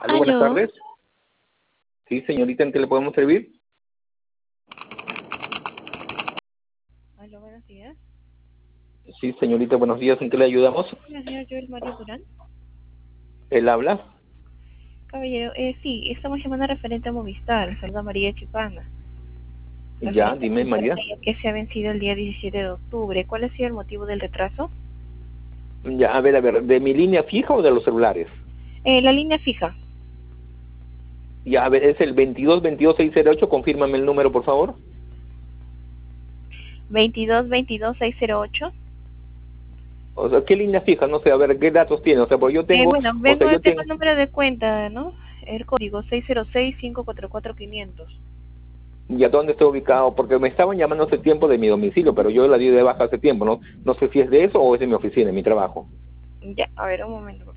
Aló, buenas Aló, tardes. Sí, señorita, ¿en qué le podemos servir? aló, buenos días. Sí, señorita, buenos días, ¿en qué le ayudamos? Hola, señor Joel Mario Durán. ¿Él habla? Caballero, sí, estamos llamando referente a Movistar, saluda María Chipana. Ya, Referente a dime, su María. internet que se ha vencido el día 17 de octubre. ¿Cuál ha sido el motivo del retraso? Ya, a ver, ¿de mi línea fija o de los celulares? La línea fija. Ya, a ver, es el 22 confírmame el número, por favor. 22 608. O sea, ¿qué línea fija? No sé, a ver, ¿qué datos tiene? O sea, pues yo tengo, Bueno, o sea, tengo el número de cuenta, ¿no? El código 606-544-500. ya dónde estoy ubicado, porque me estaban llamando hace tiempo de mi domicilio, pero yo la di de baja hace tiempo, ¿no? No sé si es de eso o es de mi oficina, de mi trabajo. Ya, a ver, un momento, por